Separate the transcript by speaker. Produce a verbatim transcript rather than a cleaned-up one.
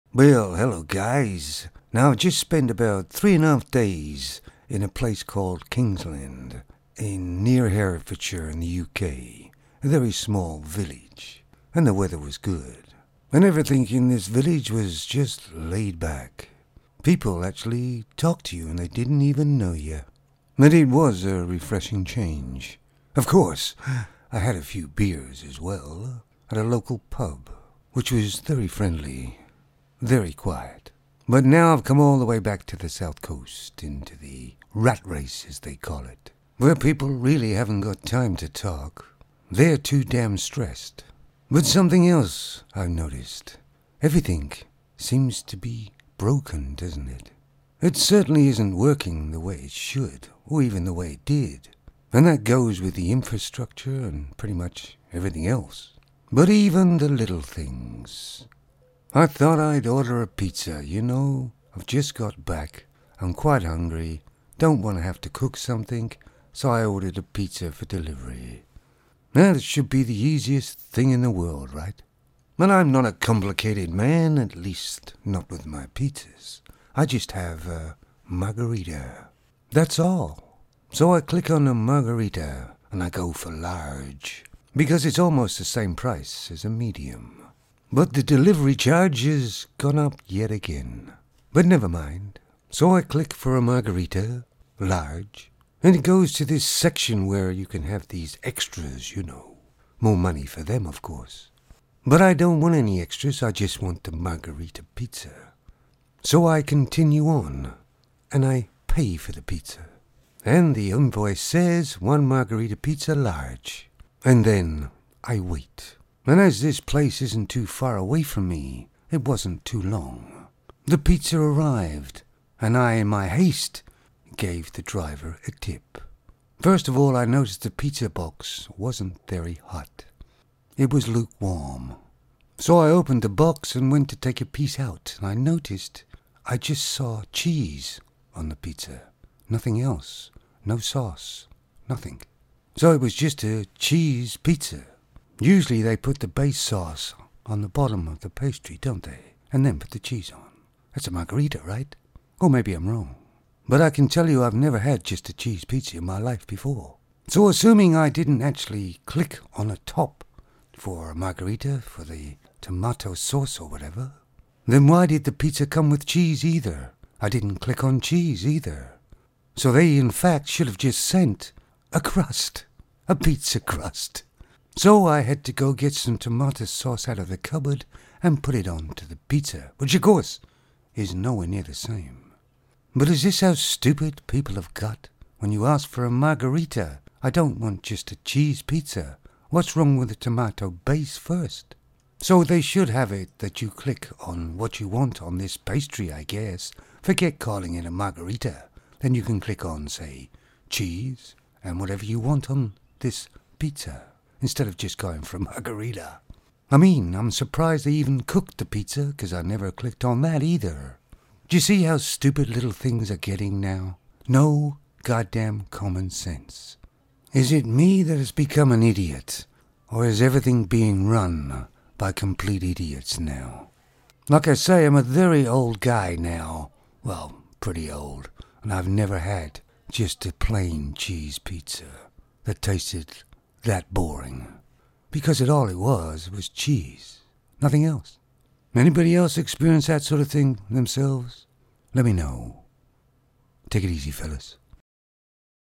Speaker 1: Well, hello guys. Now I've just spent about three and a half days in a place called Kingsland in near Herefordshire in the U K. A very small village. And the weather was good. And everything in this village was just laid back. People actually talked to you and they didn't even know you. And it was a refreshing change. Of course, I had a few beers as well at a local pub, which was very friendly, very quiet. But now I've come all the way back to the south coast, into the rat race as they call it, where people really haven't got time to talk. They're too damn stressed. But something else I've noticed. Everything seems to be broken, doesn't it? It certainly isn't working the way it should, or even the way it did. And that goes with the infrastructure and pretty much everything else. But even the little things. I thought I'd order a pizza, you know. I've just got back. I'm quite hungry. Don't want to have to cook something, so I ordered a pizza for delivery. That should be the easiest thing in the world, right? But I'm not a complicated man, at least not with my pizzas. I just have a margarita. That's all. So I click on a margarita and I go for large, because it's almost the same price as a medium. But the delivery charge has gone up yet again. But never mind. So I click for a margarita, large, and it goes to this section where you can have these extras, you know. More money for them, of course. But I don't want any extras, I just want the margarita pizza. So I continue on, and I pay for the pizza. And the invoice says one margarita pizza large. And then I wait. And as this place isn't too far away from me, it wasn't too long. The pizza arrived, and I, in my haste, gave the driver a tip. First of all, I noticed the pizza box wasn't very hot. It was lukewarm. So I opened the box and went to take a piece out, and I noticed I just saw cheese on the pizza. Nothing else. No sauce. Nothing. So it was just a cheese pizza. Usually they put the base sauce on the bottom of the pastry, don't they? And then put the cheese on. That's a margarita, right? Or maybe I'm wrong. But I can tell you I've never had just a cheese pizza in my life before. So assuming I didn't actually click on the top for a margarita, for the tomato sauce or whatever, then why did the pizza come with cheese either? I didn't click on cheese either. So they in fact should have just sent a crust, a pizza crust. So I had to go get some tomato sauce out of the cupboard and put it onto the pizza, which of course is nowhere near the same. But is this how stupid people have got? When you ask for a margarita, I don't want just a cheese pizza. What's wrong with the tomato base first? So they should have it that you click on what you want on this pastry, I guess. Forget calling it a margarita. Then you can click on, say, cheese and whatever you want on this pizza, instead of just going for a margarita. I mean, I'm surprised they even cooked the pizza, because I never clicked on that either. Do you see how stupid little things are getting now? No goddamn common sense. Is it me that has become an idiot? Or is everything being run by complete idiots now? Like I say, I'm a very old guy now. Well, pretty old. And I've never had just a plain cheese pizza that tasted that boring. Because it all it was was cheese. Nothing else. Anybody else experience that sort of thing themselves? Let me know. Take it easy, fellas.